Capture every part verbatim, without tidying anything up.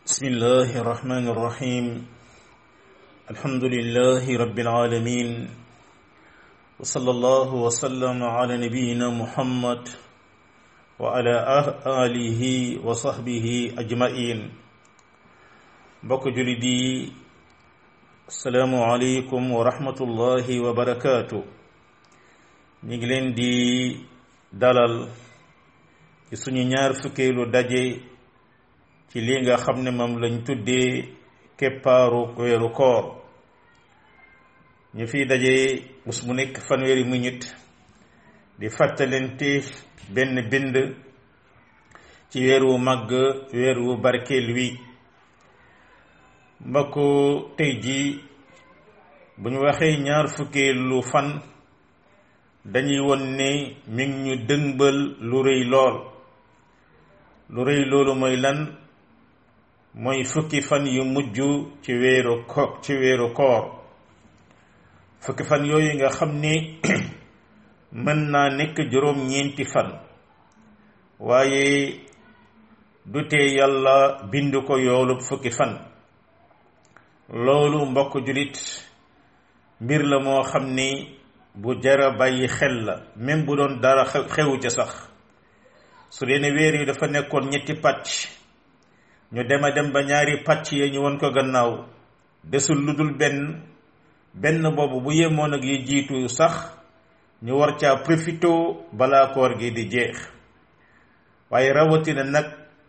بسم الله الرحمن الرحيم الحمد لله رب العالمين وصلى الله وسلم على نبينا محمد وعلى آله وصحبه أجمعين بك جلدي السلام عليكم ورحمة الله وبركاته نجلين دي dalal ci suñu ñaar fukkeelu daje ci li nga xam ne moom lañ tuddee keppaaru weeru koor ñu fiy daje bés mu nekk fanweeri minute di fàttalente benn bind ci weeru màgg weeru barkeel wi mbokk tey ji bu ñu waxee ñaar fukkeelu fan dañuy won ne mi ngi ñu dëngbal lu rëy lool lu rëy loolu mooy lan mooy fukki fan yu mujj ci weeru ko ci weeru koor fukki fan yooyu nga xam ni mën naa nekk juróom-ñeenti fan waaye du tee yàlla bind ko yoolub fukki fan loolu mbokk julit mbir la moo xam ni bu jara bàyyi xel la même bu doon dara xewu ca sax su dee ne weer yi dafa nekkoon ñetti pàcc ñu dem a dem ba ñaari pàcc ya ñu won ko gannaaw desul lu dul benn benn boobu bu yemoon ak yi jiitu sax ñu war caa profité balaa koor gi di jeex waaye rawatina nag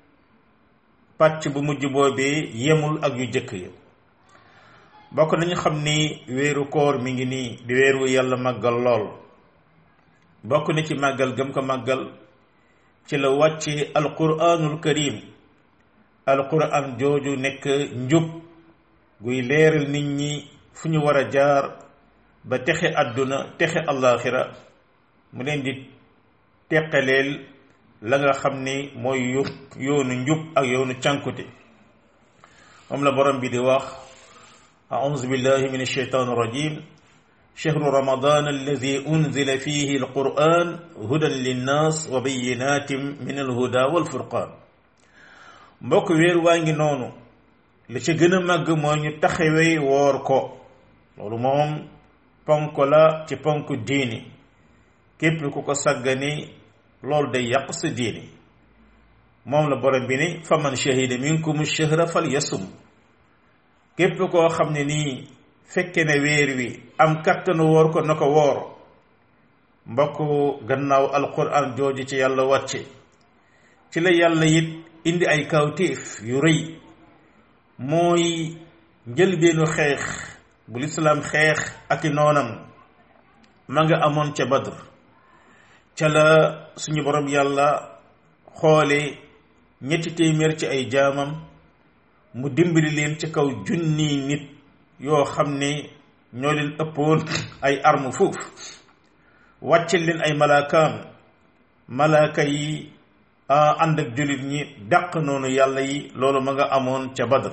pàcc bu mujj boobee yemul ak yu jëkk ya bokk nañu xam ni weeru koor mi ngi nii di weeru yàlla màggal lool bokk na ci màggal gëm ko màggal ci la wàcce alquranul karim alquran jooju nekk njub guy leeral nit ñi fu ñu war a jaar ba texe àdduna texe allaaxira mu leen di teqaleel la nga xam ni mooy yoonu njub ak yoonu cànkute moom la borom bi di wax أعوذ بالله من الشيطان الرجيم شهر رمضان الذي أنزل فيه القرآن هدى للناس وبينات من الهدى والفرقان mbokk weer waa ngi noonu li ci gën a màgg moo ñu taxawee woor ko loolu moom ponk la ci ponk diini képp ku ko sàggani loolu day yàq sa diini moom la borom bi ni faman shahida minkum ash-shahra falyasum képp koo xam ne nii fekke ne weer wi am kattanu woor ko na ko woor mbokk gannaaw alquran jooju ci yàlla wàcce ci la yàlla it indi ay kawtéef yu rëy mooy njëlbeenu xeex bu lislaam xeex ak i noonam ma nga amoon ca Badr ca la suñu borom yàlla xoole ñetti téeméer ci ay jaamam mu dimbali leen ci kaw junni nit yoo xam ne ñoo leen ëppoon ay arme foofu wàcce leen ay malaakaam malaaka yi ànd ak jullit ñi dàq noonu yàlla yi loolu ma nga amoon ca Badr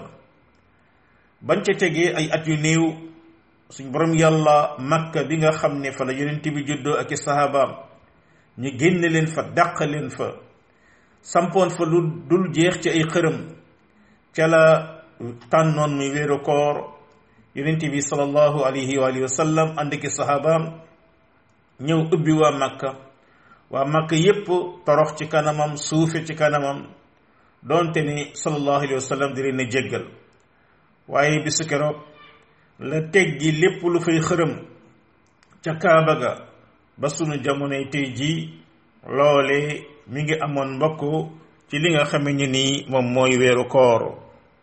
bañ ca tegee ay at yu néew suñ borom yàlla Makka bi nga xam ne fa la yonent bi juddoo ak i sahabaam ñu génne leen fa dàq leen fa sampoon fa lu dul jeex ci ay xërëm ca la tànnoon muy weeru koor yonent bi sallallahu alayhi wa alihi wa sallam ànd ki sahabaam ñëw ubbi waa Makka waa Makka yépp torox ci kanamam suufe ci kanamam doonte ni sallallahu alayhi wa sallam di leen a jéggal waaye bisu keroog la teggi lépp lu fay xërëm ca Kaaba ga ba sunu jamonoy tey jii loole mi ngi amoon mbokk ci li nga xame ni nii moom mooy weeru koor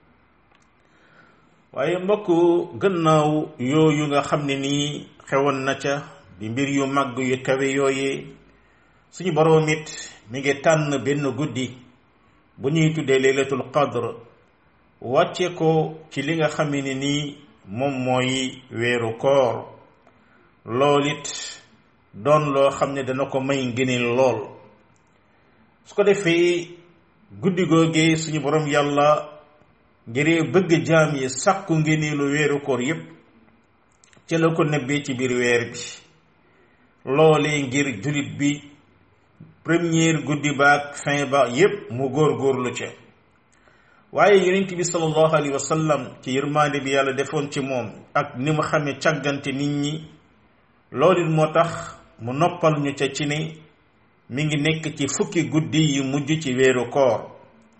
waaye mbokk gannaaw yooyu nga xam ne nii xewoon na ca di mbir yu màgg yu kawe yooyee suñu boroom it mi ngi tànn benn guddi bu ñuy tuddee laylatul qadr wàcce ko ci li nga xam ne nii moom mooy weeru koor lool it doon loo xam ne dana ko may ngëneel lool su ko defee guddi googee suñu borom yàlla ngir bëgg jaam yi sàkku ngëneelu weeru koor yépp ca la ko nebbee ci biir weer bi loolee ngir julit bi première guddi baak fin ba yépp mu góor góorlu ca waaye yonent bi sallallahu alayhi wa sallam ci yërmaande bi yàlla defoon ci moom ak ni mu xamee càggante nit ñi loolu it moo tax mu noppal ñu ca ci ne mi ngi nekk ci fukki guddi yu mujj ci weeru koor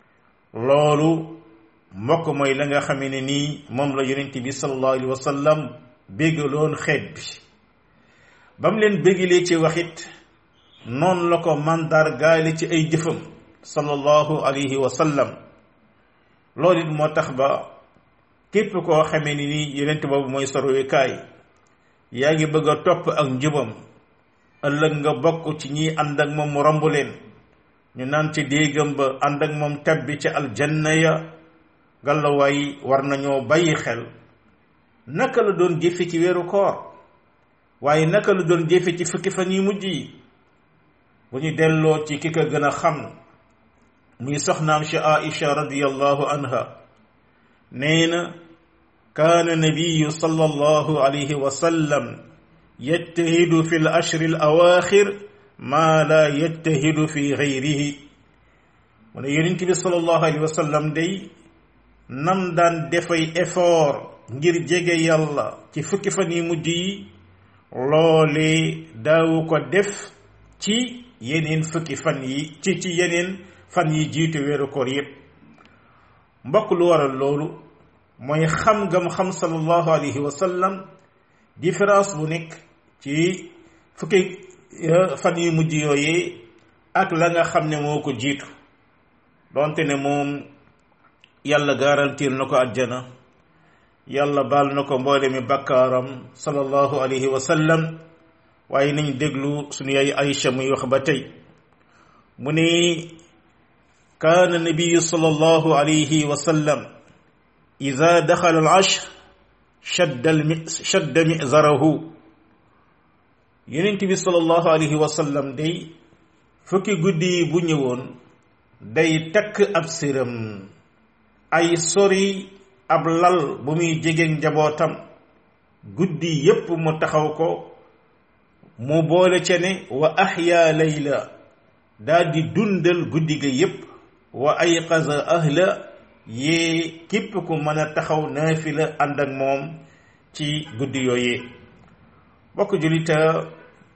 loolu mbokk mooy la nga xamee ne nii moom la yonent bi sallallahu alayhi wa sallam béggaloon xeet bi ba mu leen béggalee ci waxit noonu la ko màndargaale ci ay jëfam sallallahu alayhi wa sallam loolu it moo tax ba képp koo xamee ni nii yonent boobu mooy sa royukaay yaa ngi bëgg a topp ak njubam ëllëg nga bokk ci ñi ànd ak moom mu romb leen ñu naan ci déegam ba ànd ak moom tabbi ci aljanna ya gàllawaay war nañoo bàyyi xel naka la doon jëfe ci weeru koor waaye naka la doon jëfe ci fukki fan yu mujj yi bu ñu delloo ci ki ko gën a xam muy soxnaam si Aïcha radiyallahu anha nee na kaana nabiyu sallallahu alayhi wa sallam yattahidu fi l ashri al awaaxir maa laa yattahidu fi gayrihi mu ne yonent bi sallallahu alayhi wa sallam day nam daan defay effort ngir jege yàlla ci fukki fan yi mujj yi loole daawu ko def ci yeneen fukki fan yi ci ci yeneen fan yi jiitu weeru koor yépp mbokk lu waral loolu mooy xam ngam xam sallallahu alayhi wa sallam différence bu nekk ci fukki fan yu mujj yooyee ak la nga xam ne moo ko jiitu donte ne moom yàlla garantir na ko àjjana yàlla baal na ko mboole mi bakkaaram sallallahu alayhi wa sallam waaye nañ déglu suñu yaay Aïcha muy wax ba tey mu ne kaana nabiyu sallallahu alayhi wa sallam ida daxala al ashr shadda shadda mizarahu yonent bi sallallahu alayhi wa sallam day fukki guddi yi bu ñëwoon day takk ab siram ay sori ab lal bu muy jegeeg njabootam guddi yépp mu taxaw ko mu boole ca ne wa ahya layla daal di dundal guddi ga yépp wa ayqaza ahla yee képp ku mën a taxaw naafila ànd ak moom ci guddi yooyee bokk julita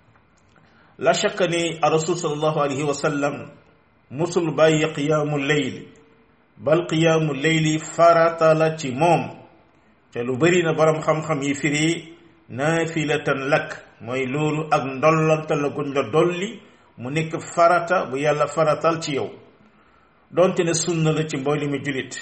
la shakka ni rasul sallallahu alayhi wa sallam musul bàyyi qiyaamu leyl bal qiyaamu leyli farata la ci moom te lu bari na borom xam-xam yi firi naafilatan lak mooy loolu ak ndollanta la guñ la dolli mu nekk farata bu yàlla faratal ci yow donte ne sunna la ci mbooli mi julit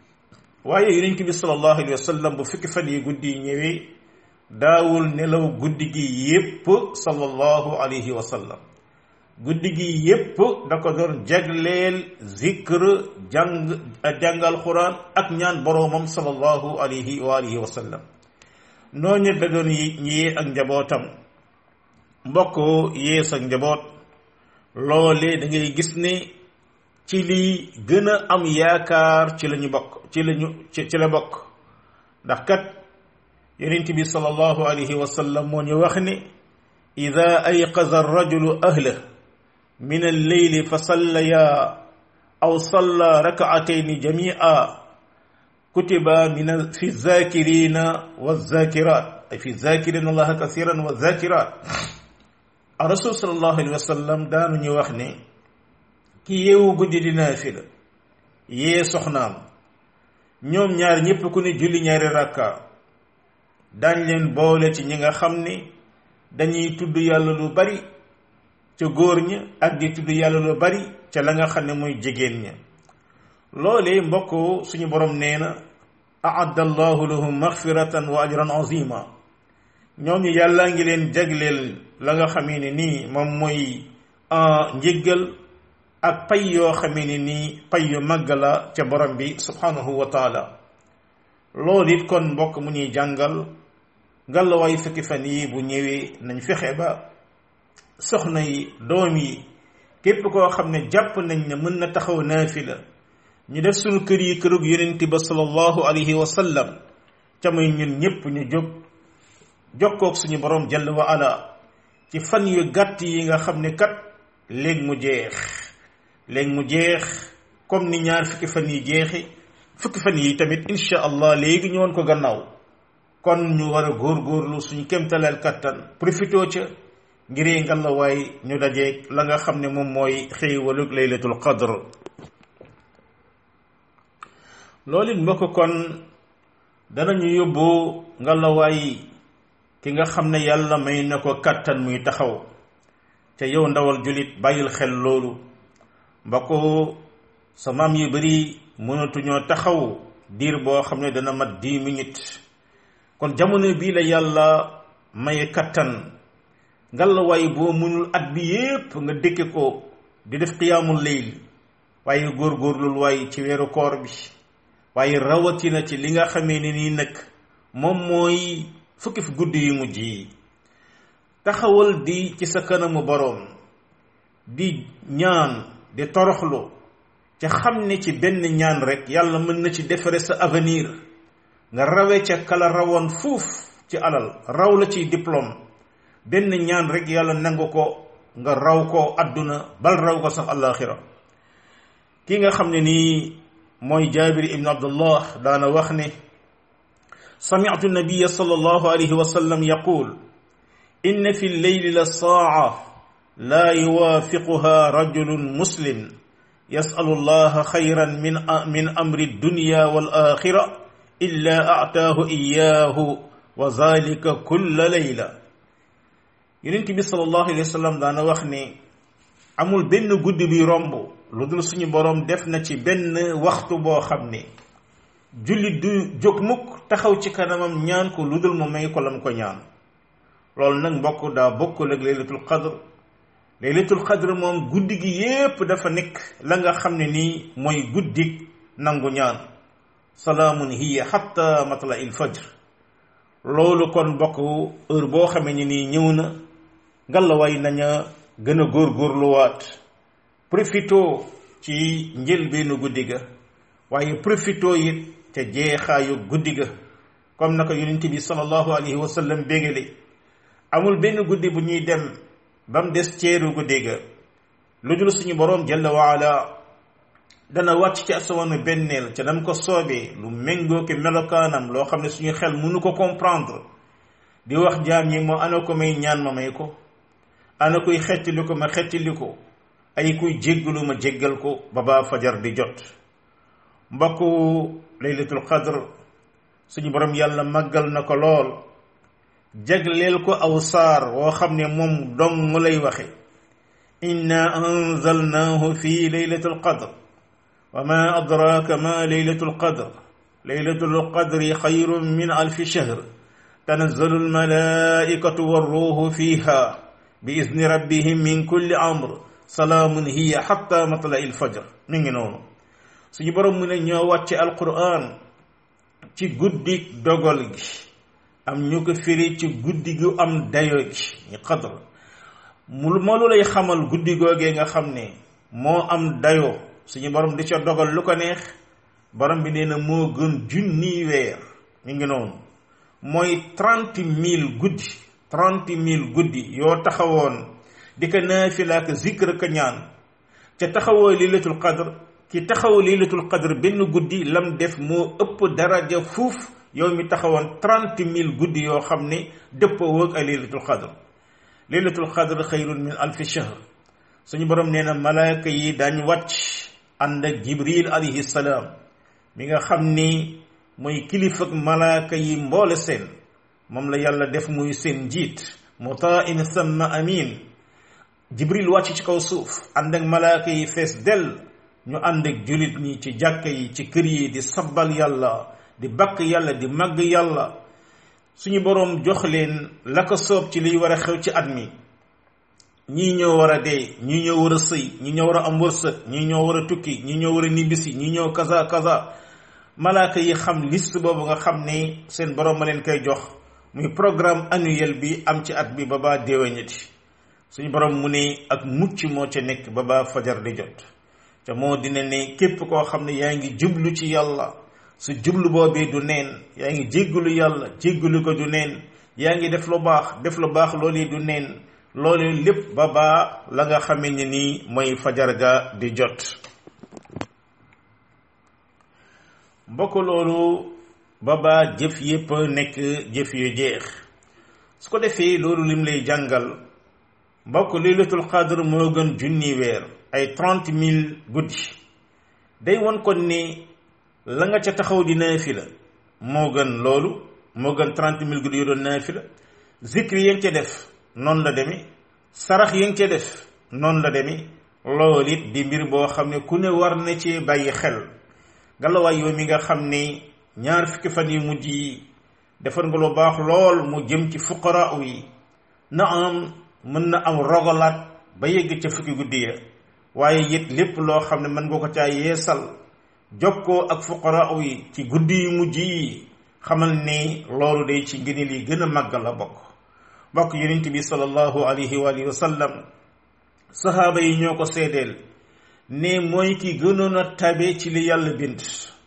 waaye yonent bi sallallahu alayhi wa sallam bu fukki fan yi guddi yi ñëwee daawul nelaw guddi gi yépp sallallahu alayhi wa sallam guddi gi yépp da ko doon jagleel zikr jàng jàngal quran ak ñaan boroomam sallallahu alayhi wa alihi wa sallam nooñu da doon yee ak njabootam mbokk yees ak njaboot loolee da ngay gis ne ci li gën a am yaakaar ci lañu bokk ci lañu ci ci la bokk ndax kat yonent bi sallallahu alayhi wa sallam moo ñu wax ne ida ayqaza arrajulu ahlah min alleyli fa sallaya aw salla rak'atayn jami'a kutiba min fi zakirina wa zakirat ay fi zakirina allaha kasiran wa zakirat rasul sallallahu alayhi wa sallam daanu ñu wax ne ki yeewu guddi di naafila yee soxnaam ñoom ñaar ñépp ku ne julli ñaari rakka dañ leen boole ci ñi nga xam ne dañuy tudd yàlla lu bari ca góor ña ak di tudd yàlla lu bari ca la nga xam ne mooy jigéen ña loolee mbokk suñu borom nee na aadda allahu lahum maghfiratan wa ajran azima ñoom ñu yàlla ngi leen jagleel la nga xamee ne nii moom mooy njéggal ak pay yoo xamee ne nii pay yu màgg la ca borom bi subhanahu wa taala loolu it kon mbokk mu ñuy jàngal ngalawaay fukki fan yi bu ñëwee nañ fexe ba soxna yi doom yi képp koo xam ne jàpp nañ ne mën na taxaw naafila ñu def suñu kër yi kërug yonent ba sallallahu alayhi wa sallam ca muy ñun ñépp ñu jóg jokkoog suñu borom jalla wa ala ci fan yu gàtt yi nga xam ne kat léegi mu jeex léegi mu jeex comme ni ñaar fukki fan yi jeexi fukki fan yi tamit insha allah léegi ñu woon ko gannaaw kon ñu war a góorgóorlu suñu kéemtaleel kattan profitoo ca ngir ngalawaay ñu dajeeg la nga xam ne moom mooy xéewalug laylatul qadr loolu it mbokk kon danañu yóbbu ngalawaay ki nga xam ne yàlla may na ko kattan muy taxaw te yow ndawal julit bàyyil xel loolu mbokk sa maam yu bari mënatuñoo taxaw diir boo xam ne dana mat dix minutes kon jamono bii la yàlla maye kattan ngalawaay boo mënul at bi yépp nga dëkke ko di def qiyaamul layl waaye góorgóorlul waay ci weeru koor bi waaye rawatina ci li nga xamee ne nii nag moom mooy fukki fi guddi yu mujj yi taxawal di ci sa kanamu boroom di ñaan di toroxlu ca xam ne ci benn ñaan rek yàlla mën na ci defare sa avenir nga rawe ca kala rawoon fuuf ci alal raw la ci diplôme benn ñaan rek yàlla nangu ko nga raw ko àdduna bal raw ko sax àllaaxira ki nga xam ne nii mooy jaabir ibn abdullah daana wax ne sami'tu nabiya sallallahu alayhi wa sallam yaqul inna fi lleyli la saa'a la yuwaafiquha rajulun muslim yasalu allaha xayran min min amri dunya wal axira illa a'taahu iyaahu wa zalika kulla layla yonent bi sallallahu alayhi wa sallam daana wax ne amul benn guddi bi romb lu dul suñu boroom def na ci benn waxtu boo xam ne jullit du jóg mukk taxaw ci kanamam ñaan ko lu dul mu may ko lam ko ñaan loolu nag mbokk daa bokkul ak laylatul qadr laylatul qadr moom guddi gi yépp dafa nekk la nga xam ne nii mooy guddik nangu ñaan salaamun hiya hatta matla il fajr loolu kon mbokk heure boo xamee ni nii ñëw na ngalawaay naña gën a góorgóorluwaat profito ci njëlbeenu guddi ga waaye profito it ca jeexaayu guddi ga comme naka yonent bi sallallahu alayhi wa sallam bégale amul benn guddi bu ñuy dem ba mu des ceeru guddi ga lu dul suñu boroom jalla waala dana wàcc ci asamaanu benneel ca nam ko soobee lu méngoo ki melokaanam loo xam ne suñu xel mënu ko comprendre di wax jaam ñi moo ana ko may ñaan ma may ko ana kuy xettili ko ma xettili ko ay kuy jéggalu ma jéggal ko ba baa fajar di jot mbokku laylatul qadr suñu borom yàlla màggal na ko lool jagleel ko aw saar woo xam ne moom dong mu lay waxe inna anzalnahu fi laylatul qadr wa ma adraka ma laylatul qadr laylatul qadri xayrun min alfi shahr tanazzalu almalaikatu warruhu fiha bi izni rabbihim min kulli amr salaamun hiya hatta matla il fajr mi ngi noonu suñu borom mu ne ñoo wàcce alquran ci guddi dogal gi am ñu ko firi ci guddi gu am dayo gi ñu qadr mu ma lu lay xamal guddi googee nga xam ne moo am dayo suñu borom di ca dogal lu ko neex borom bi nee na moo gën junni weer mi ngi noonu mooy trente mille guddi trente mille guddi yoo taxawoon di ko naafila ak zikr ka ñaan ca taxawoo lilatul qadr ki taxaw lilatul qadr benn guddi lam def moo ëpp daraja fuuf yow mi taxawoon trente mille guddi yoo xam ne dëppoo wëg ay lilatul qadr lilatul qadr xayrun min alfi shahr suñu borom nee na malaaka yi dañ wàcc ànd ak jibril alayhi salaam mi nga xam ni mooy kilifa ak malaaka yi mboole seen moom la yàlla def muy seen njiit mutain samma amin jibril wàcc ci kaw suuf ànd ak malaaka yi fees dell ñu ànd ak julit ñi ci jàkka yi ci kër yi di sabbal yàlla di bakk yàlla di màgg yàlla suñu boroom jox leen la ko soob ci liy war a xew ci at mi ñii ñoo war a dee ñii ñoo war a sëy ñii ñoo war a am wërsëg ñii ñoo war a tukki ñii ñoo war a nibbisi ñii ñoo kaza kaza malaaka yi xam liste boobu nga xam ne seen boroom ma leen koy jox muy programme annuel bi am ci at bi ba baa déwénati suñu boroom mu ne ak mucc moo ca nekk ba baa fajar di jot te moo dina ne képp koo xam ne yaa ngi jublu ci yàlla su jublu boobee du neen yaa ngi jéggalu yàlla jéggalu ko du neen yaa ngi def lu baax def lu baax loolu du neen loolu lépp ba baa la nga xamee ne nii mooy fajar ga di jot mbokk loolu ba ba jëf yépp nekk jëf yu jeex su ko defee loolu lim lay jàngal mbokk laylatul qadr moo gën junni weer ay trente mille guddi day won kon ni la nga ca taxaw di naafila moo gën loolu moo gën trente mille guddi yu doon naafila zikri yi nga ca def noonu la demee sarax yi nga ca def noonu la demee loolu it di mbir boo xam ne ku ne war na ci bàyyi xel ngalawaay yow mi nga xam ne ñaar fukki fan yu mujj yi defar nga lu baax lool mu jëm ci fuqara yi na am mën na am rogalaat ba yegg ca fukki guddi ya waaye it lépp loo xam ne mën nga ko caa yeesal jokkoo ak fuqara yi ci guddi yu mujj yi xamal ni loolu day ci ngëneel yi gën a màgg la bokk bokk yonent bi sallallahu alayhi wa alihi wa sallam sahaaba yi ñoo ko seedeel ne mooy ki gënoon a tabe ci li yàlla bind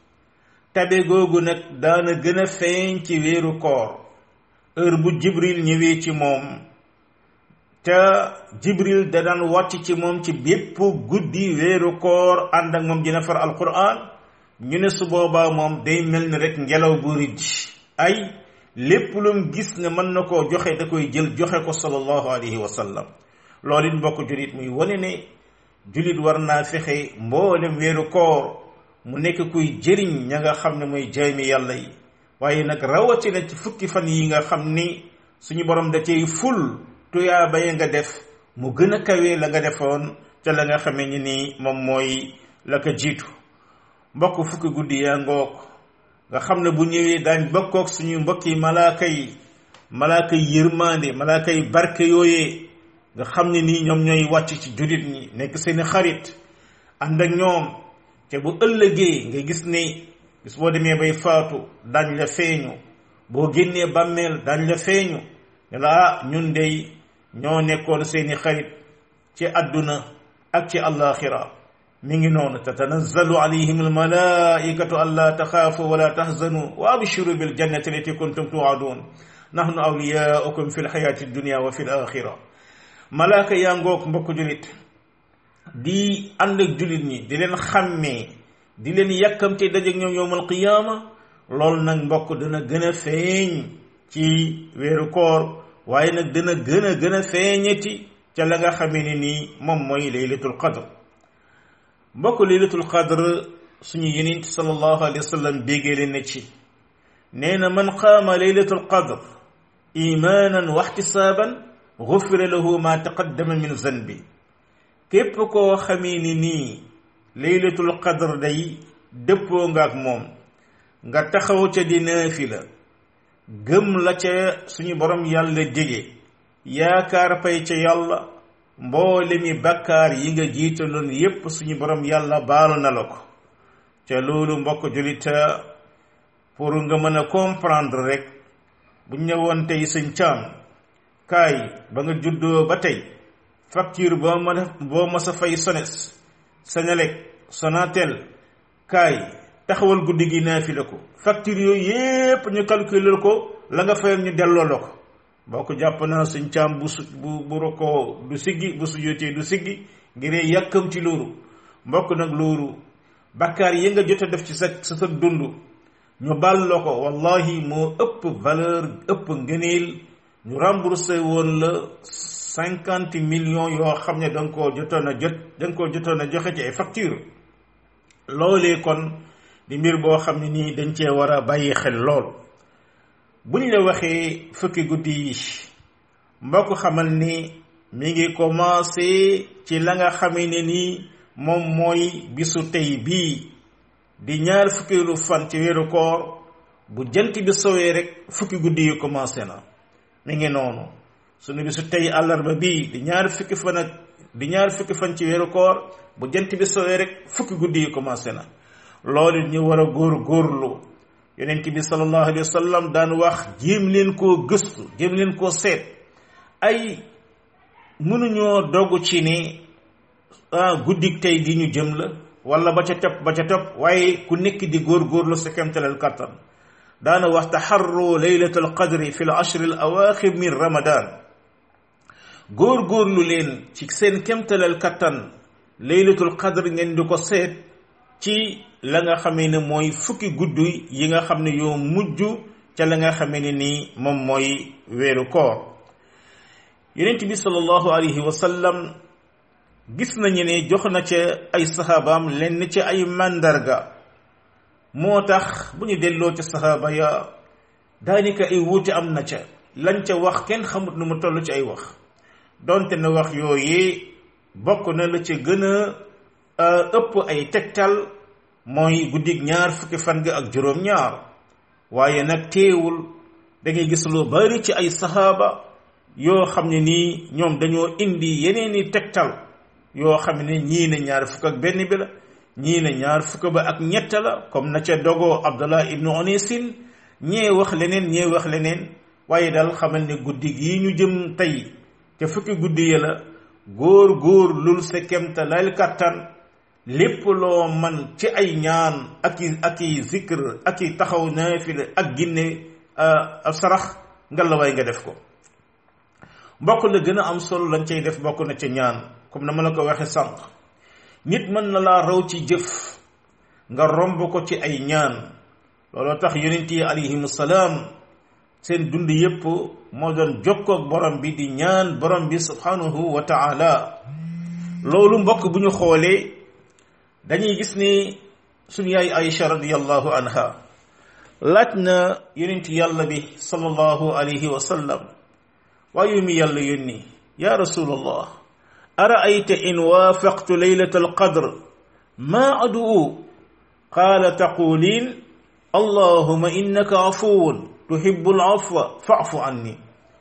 tabe googu nag daana gën a feeñ ci weeru koor heure bu jibril ñëwee ci moom te jibril da daan wàcc ci moom ci bépp guddi weeru koor ànd ak moom dina far alquran ñu ne su boobaa moom day mel ni rek ngelaw bu rijj ay lépp lum gis ne mën na koo joxe da koy jël joxe ko sallallahu alayhi wa sallam loolu it mbokk julit muy wane ne julit war naa fexe mboolem weeru koor mu nekk kuy jëriñ ña nga xam ne mooy jaami yàlla yi waaye nag rawatina ci fukki fan yi nga xam ni suñu borom da cay ful tuyaa baye nga def mu gën a kawee la nga defoon ca la nga xamee ni nii moom mooy la ko jiitu mbokk fukki guddi yaa ngoog nga xam ne bu ñëwee daañ bokkook suñu mbokki malaaka yi malaaka yi yërmande malaaka yi barke yooyee nga xam ne nii ñoom ñooy wàcc ci jullit ñi nekk seeni xarit ànd ak ñoom te bu ëllëgee nga gis ne gis boo demee bay faatu daañ la feeñu boo génnee bàmmeel daañ la feeñu ne la ah ñun dey ñoo nekkoon seeni xarit ci àdduna ak ci àllaaxira mi ngi noonu tatanazzalu alayhim almalaikatu alla taxaafu wala tahzanu wa abshiru bil jannati allati kuntum tuadun nahnu awliyaukum fi lxayaati dunia wa fi alaxira malaaka yaa ngoog mbokk julit di ànd ak julit ñi di leen xàmmee di leen yàkkamte dajeeg ñoom yowmal qiyaama loolu nag mbokk dana gën a feeñ ci weeru koor waaye nag dana gën a gën a feeñati ca la nga xamee ne nii moom mooy laylatul qadr mbokk laylatul qadr suñu yonent sallallahu alayhi wa sallam béggee na ci nee na man qaama laylatul qadr imaanan wa ihtisaaban gufira lahu ma taqaddama min zanbi képp koo xamee ni nii laylatul qadr day dëppoo nga ak moom nga taxaw ca di naafila gëm la ca suñu borom yàlla dige yaakaar pay ca yàlla mboole mi bakkaar yi nga jiitaloon yépp suñu borom yàlla baal na la ko ca loolu mbokk julita pour nga mën a comprendre rek buñ ñëwoon tey sëñ caam kaay ba nga juddoo ba tey facture boo mën a boo mas a fay Sones Senelec Sonatel kaay taxawal guddi gi naafila ko facture yooyu yépp ñu calculer ko la nga fayal ñu delloo la ko boo ko jàpp naa suñ caam bu su bu bu rokoo du siggi bu sujjóotee du siggi ngir yàkkam ci loolu mbokk nag loolu bakkaar yi nga jot a def ci sa sa sa dund ñu baal la ko wallahi moo ëpp valeur ëpp ngëneel ñu remboursé woon la cinquante millions yoo xam ne da nga koo jotoon a jot da nga koo jotoon a joxe ci ay facture loolee kon di mbir boo xam ne nii dañ cee war a bàyyi xel lool buñ la waxee fukki guddi yi mbokk xamal ni mi ngi commencé ci la nga xamee ne nii moom mooy bisu tey bii di ñaar fukkeelu fan ci weeru koor bu jant bi sowee rek fukki guddi yi commencé na mi ngi noonu sunu bisu tey àllarba bii di ñaar fukki fan ak di ñaar fukki fan ci weeru koor bu jant bi sowee rek fukki guddi yi commencé na loolu ñu war a góor góorlu yonent bi sallallahu alayhi wa sallam daan wax jéem leen koo gëstu jéem leen koo seet ay mënuñoo dogg ci ne ah guddik tey gi ñu jëm la wala ba ca topp ba ca topp waaye ku nekk di góorgóorlu sa kemtalal kattan daana wax taxarru laylatul qadri fi l ashri al awaaxir min ramadan góorgóorlu leen ci seen kemtalal kattan laylatul qadr ngeen di ko seet ci la nga xamee ne mooy fukki guddi yi nga xam ne yoo mujj ca la nga xamee ne nii moom mooy weeru koor yonent bi sallallahu alayhi wa sallam gis nañu ne jox na ca ay saxaabaam lenn ci ay màndarga moo tax bu ñu delloo ca saxaaba ya daanaka ay wuute am na ca lañ ca wax kenn xamut nu mu toll ci ay wax donte na wax yooyu bokk na la ca gën a ëpp ay tegtal mooy guddig ñaar fukki fan ga ak juróom-ñaar waaye nag teewul da ngay gis lu bari ci ay saxaaba yoo xam ne nii ñoom dañoo indi yeneeni tegtal yoo xam ne ñii ne ñaar fukk ak benn bi la ñii ne ñaar fukk ba ak ñett la comme na ca dogoo Abdullah ibnu Onesin ñee wax leneen ñee wax leneen waaye daal xamal ne guddi gi ñu jëm tey te fukki guddi ya la góor góor lul sa kemta lal kattan lépp loo man ci ay ñaan ak i ak i zikr ak i taxaw naafila ak ginne sarax nga la waay nga def ko mbokk la gën a am solo lañ cay def bokk na ca ñaan comme na ma la ko waxe sànq nit mën na laa raw ci jëf nga romb ko ci ay ñaan looloo tax yonent yi alayhimu salaam seen dund yépp moo doon jokkoog borom bi di ñaan borom bi subhanahu wa taala loolu mbokk bu ñu xoolee dañuy gis ni suñu yaay Aïcha radiyallahu anha laaj na yonent yàlla bi sallallahu alayhi wa sallam waaye mi yàlla yónni ya rasulallah araayta in waafaqtu laylata alqadr ma adu qaala taqulin allahuma innaka afuwun tuhibbu alafwa fa'fu anni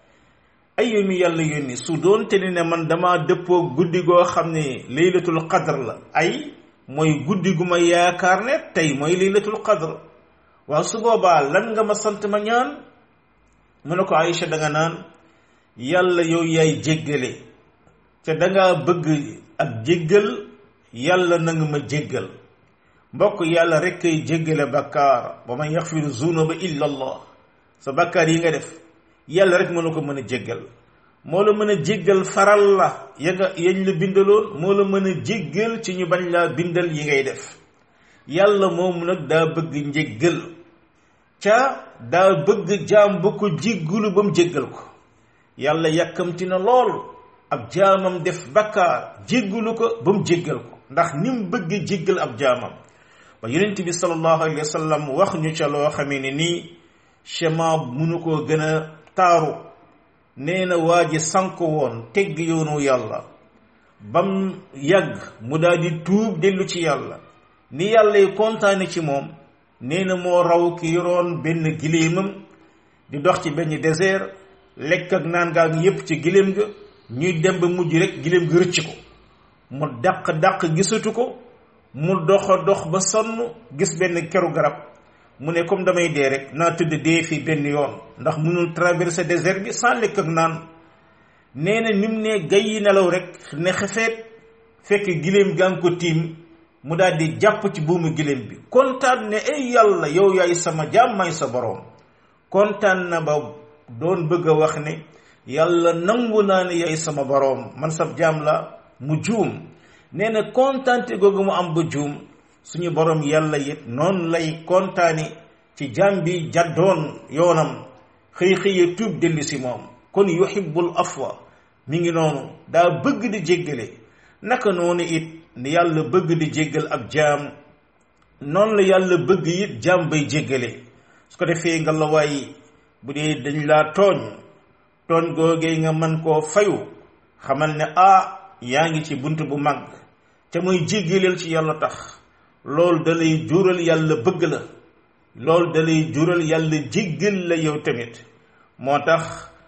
ay mi yàlla yónni su doon te ne man dama dëppoo guddi goo xam ne laylatul qadr la ay mooy guddi gu ma yaakaar ne tey mooy laylatul qadr waaw su boobaa lan nga ma sant ma ñaan mu ne ko Aïcha da nga naan yàlla yow yaay jéggale te dangaa bëgg ak jéggal yàlla na nga ma jéggal mbokk yàlla rek kay jéggale bakkaar wa man yaxfiru zunuba illa allah sa bakkaar yi nga def yàlla rek moo la ko mën a jéggal moo la mën a jéggal faral la ya nga yañ la bindaloon moo la mën a jéggal ci ñu bañ laa bindal yi ngay def yàlla moom nag daa bëgg njéggal ca daa bëgg jaam ba ko jéggulu ba mu jéggal ko yàlla yàkkamti na lool ab jaamam def bakkaar jéggulu ko ba mu jéggal ko ndax ni mu bëgg jéggal ab jaamam ba yonent bi sallallahu alayhi wa sallam wax ñu ca loo xamee ne nii chema munu koo gën a taaru nee na waa ji sànk woon tegg yoonu yàlla bam yàgg mu daal di tuub dellu ci yàlla ni yàlla yi kontaane ci moom nee na moo raw ki yoroon benn giléemam di dox ci benn désert lekk ak naan gaa ngi yépp ci giléem ga ñuy dem ba mujj rek giléem ga rëcc ko mu dàq dàq gisatu ko mu doxa dox ba sonn gis benn keru garab mu ne comme damay dee rek naa tëdd dee fii benn yoon ndax mënul traverser désert bi sans lekk ak naan nee na ni mu ne gay yi nelaw rek ne xefeet fekk giléem gaa ngi ko tiim mu daal di jàpp ci buumu giléem bi kontaan ne ay yàlla yow yaay sama jaam may sa boroom kontaan na ba doon bëgg a wax ne yàlla nangu naa ne yaay sama boroom man sab jaam la mu juum nee na kontaante googu mu am ba juum suñu boroom yàlla it noonu lay kontaani ci jaam bi jàddoon yoonam xëy xëye tuub dellu si moom kon yuhibbul afwa mi ngi noonu daa bëgg di jéggale naka noonu it ni yàlla bëgg di jéggal ab jaam noonu la yàlla bëgg it jaam bay jéggale su ko defee nga la waay bu dee dañ laa tooñ tooñ googee nga mën koo fayu xamal ne ah yaa ngi ci bunt bu mag te muy jéggaleel ci yàlla tax loolu da lay jural yàlla bëgg la loolu da lay jural yàlla jéggal la yow tamit moo tax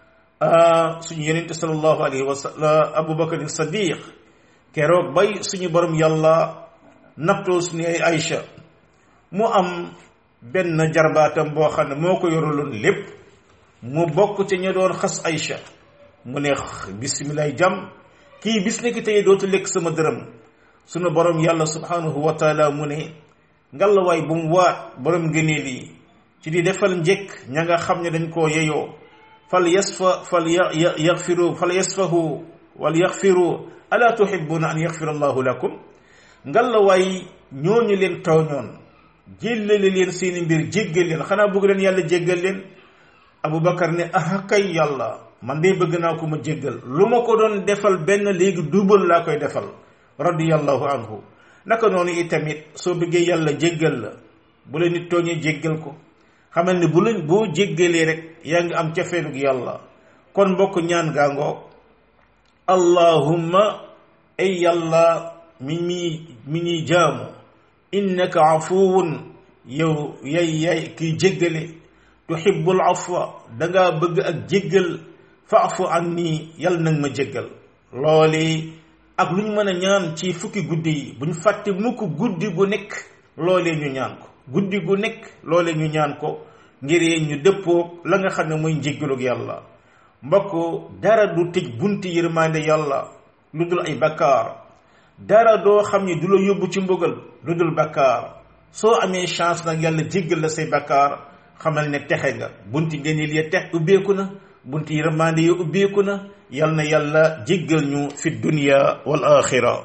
suñu yonente sallallahu alayhi wa sallam Abu Bakar Sadiq keroog bay suñu borom yàlla nattoo suñu ay Aïcha mu am benn jarbaatam boo xam ne moo ko yoraloon lépp mu bokk ci ña doon xas Aïcha mu ne bisimilah jàmm kii bis nekk tey dootu lekk sama dërëm sunu borom yàlla subhanahu wa taala mu ne ngalawaay bu mu waat borom ngëneel yi ci di defal njëkk ña nga xam ne dañ koo yeyoo fal yasfa fal yaxfiru fal yasfahu wal yaxfiru ala tuhibbuna an yaxfira allahu lakum ngalawaay ñooñu leen tooñoon jéllale leen seeni mbir jéggal leen xanaa bëgg leen yàlla jéggal leen Abubakar ne ah kay yàlla man de bëgg naa ko ma jéggal lu ma ko doon defal benn léegi dubal laa koy defal radiyallahu anhu naka noonu itamit soo bëggee yàlla jéggal la bu la nit tooñee jéggal ko xamal ne bu la boo jéggalee rek yaa ngi am cafeelug yàlla kon mbokk ñaan gaa ngoog allahumma ay yàlla mi mi mi ñuy jaamu innaka afuwun yow yay yay kiy jéggale tuhibbul afwa dangaa bëgg ak jéggal fa'fu anni yàlla nag ma jéggal loole ak lu ñu mën a ñaan ci fukki guddi yi bu ñu fàtte mukk guddi gu nekk loolee ñu ñaan ko guddi gu nekk loolee ñu ñaan ko ngir ñu dëppoo la nga xam ne mooy njéggalug yàlla mbokk dara du tëj bunti yërmande yàlla lu dul ay bakkaar dara doo xam ne du la yóbbu ci mbugal lu dul bakkaar soo amee chance nag yàlla jéggal la say bakkaar xamal ne texe nga bunti ngëneel ya tex ubbeeku na bunti yërmande ya ubbeeku na yal na yàlla jéggal ñu fi dunya wal axira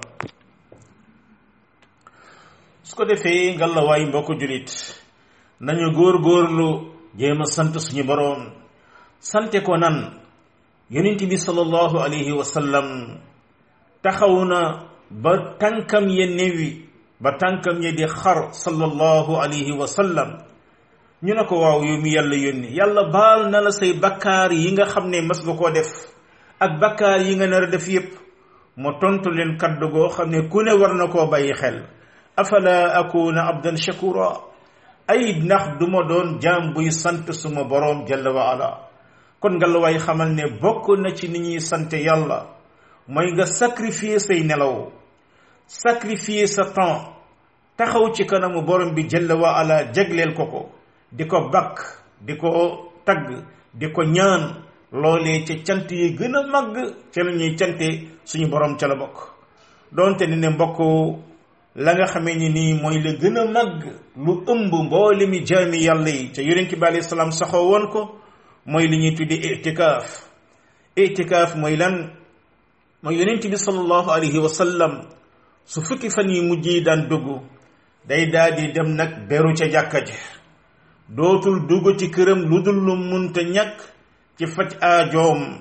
su ko defee ngallaawaay mbokku julit nañu góor-góorlu jéem a sant suñu boroom sante ko nan yonent bi sallallahu alayhi wa sallam taxaw na ba tànkam ya newi ba tànkam ya di xar sallallahu alayhi wa sallam ñu ne ko waaw yow mi yàlla yónni yàlla baal na la say bakkaar yi nga xam ne mas nga koo def ak bakkaar yi nga nar a def yépp mu tontu leen kaddu goo xam ne ku ne war na koo bàyyi xel afala akuna abdan shakura ay ndax duma doon jaam buy sant suma boroom jalla wa ala kon nga la waay xamal ne bokk na ci ni ñuy sant yàlla mooy nga sacrifier say nelaw sacrifier sa temps taxaw ci kanamu borom bi jalla wa ala jagleel ko ko di ko bakk di ko tagg di ko ñaan loolee ca cant yi gën a màgg ca la ñuy cante suñu borom ca la bokk doonte ni ne mbokk la nga xamee ni nii mooy la gën a màgg lu ëmb mboole mi jaami yàlla yi ca yonent bi alayhi salaam saxoo woon ko mooy li ñuy tuddi itikaaf itikaaf mooy lan mooy yonent bi sallallahu alayhi wa sallam su fukki fan yi mujj yi daan dugg day daal di dem nag beru ca jàkka ja dootul dugg ci këram lu dul lu munta ñàkk ci faj aajoom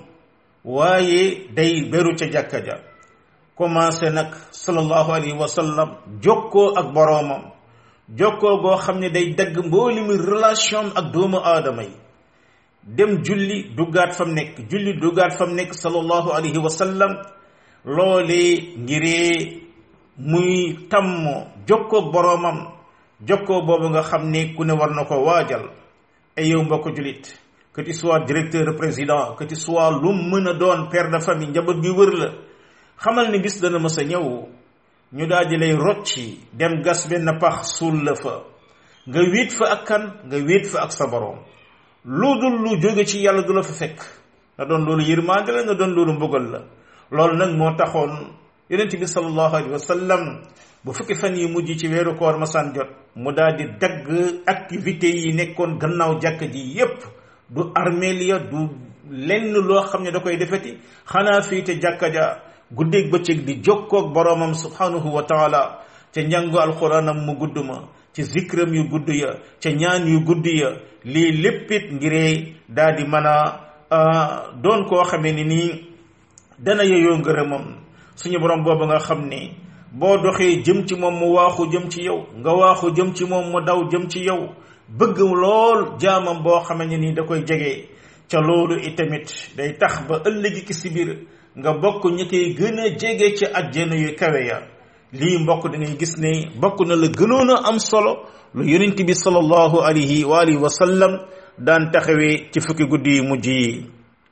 waaye day beru ca jàkka ja commencé nag sallallahu alayhi wa sallam jokkoo ak boroomam jokkoo goo xam ne day dagg mbooli mi relation ak doomu aadama yi dem julli duggaat fam nekk julli duggaat fam nekk sallallahu alayhi wa sallam loolee ngiree muy tàmm jokkoo boroomam jokkoo boobu nga xam ne ku ne war na ko waajal ay yow mbokk jullit que tu sois directeur président que tu sois lu mën a doon père de famille njaboot gi wër la xamal ni bis dana mës a ñëw ñu daal di lay rocci dem gas benn pax suul la fa nga wéet fa ak kan nga wéet fa ak sa boroom lu dul lu jóge ci yàlla du la fa fekk nga doon loolu yërmande la nga doon loolu mbugal la loolu nag moo taxoon yonent bi sallallahu alayhi wa sallam bu fukki fan yi mujj ci weeru koor masaan jot mu daal di dagg activité yi nekkoon gannaaw jàkk ji yépp du armeel ya du lenn loo xam ne da koy defeti xanaa fii te jàkka ja guddeeg bëccëg di jokkoog boroomam subhanahu wa taala ca njàngu alxuraanam mu gudd ma ci zikram yu gudd ya ca ñaan yu gudd ya lii léppit ngiree daal di mën a doon koo xamee ni nii dana yeyoo ngërëmam suñu borom boobu nga xam ne boo doxee jëm ci moom mu waaxu jëm ci yow nga waaxu jëm ci moom mu daw jëm ci yow bëgg lool jaamam boo xamee ne nii da koy jege ca loolu itamit day tax ba ëllëgi ki si biir nga bokk ñi koy gën a jege ci àjjana yu kawe ya lii mbokk da ngay gis ne bokk na la gënoon a am solo lu yonent bi sallallahu alayhi wa alihi wa sallam daan taxawee ci fukki guddi yu mujj yi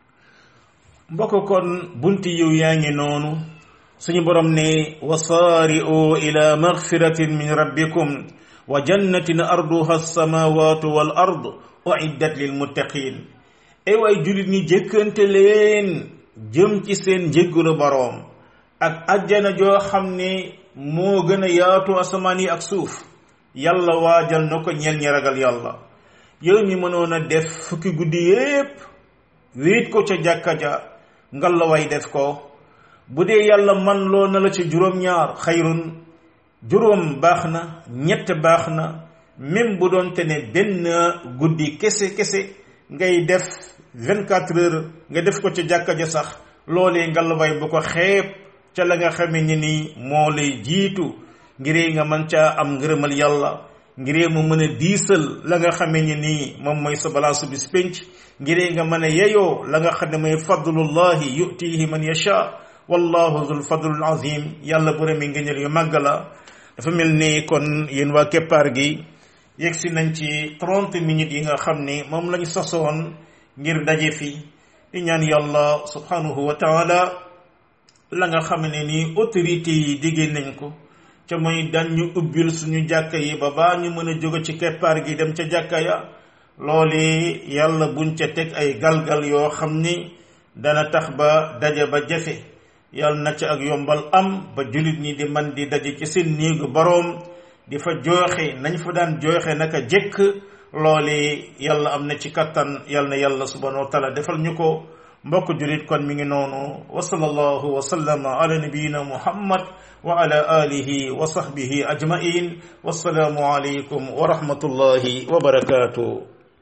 mbokk kon bunti yiw yaa ngi noonu suñu borom ne wasaari'u ila magfiratin min rabbikum wa jannatin arduha alsamawatu wal ard uiddat lil muttaqin ay waay julit ñi jëkkante leen jëm ci seen njéggalu boroom ak ajjana joo xam ne moo gën a yaatu asamaan yi ak suuf yàlla waajal na ko ñeel ñi ragal yàlla yow mi mënoon a def fukki guddi yépp wéet ko ca jàkka ja ngal la way def ko bu dee yàlla man loo na la ci juróom-ñaar xayrun juróom baax na ñett baax na même bu doon te ne benn guddi kese kese ngay def vingt-quatre heures nga def ko ca jàkka ja sax loolee ngalwaay bu ko xeeb ca la nga xamee ni nii moo lay jiitu ngir nga mën caa am ngërëmal yàlla ngir mu mën a diisal la nga xamee ni nii moom mooy sa balance bis penc ngir nga mën a yeyoo la nga xam ne mooy fadlullahi yutihi man yasha wallahu zul fadlul azim yàlla boromi ngëneel yu màgg la dafa mel ni kon yéen waa keppaar gi yegsi nañ ci trente minutes yi nga xam ni moom lañ sosoon ngir daje fi di ñaan yàlla subhanahu wa taala la nga xam ne ni autorité yi diggée nañ ko ca mooy daan ñu ubbil suñu jàkka yi ba baa ñu mën a jóge ci keppaar gi dem ca jàkka ya loole yàlla buñ ca teg ay galgal yoo xam ni dana tax ba daje ba jafe yàlla na ca ak yombal am ba jullit ñi di man di daje ci seen néegu boroom di fa jooxe nañ fa daan jooxe naka jekk loole yàlla am na ci kattan yàlla na yàlla subhanahu wa taala defal ñu ko mbokk jullit kon mi ngi noonu wa sallallahu wa sallama ala nabiyina muhammad wa ala alihi wa sahbihi ajmain wassalaamu alaykum wa rahmatullahi wa barakatuh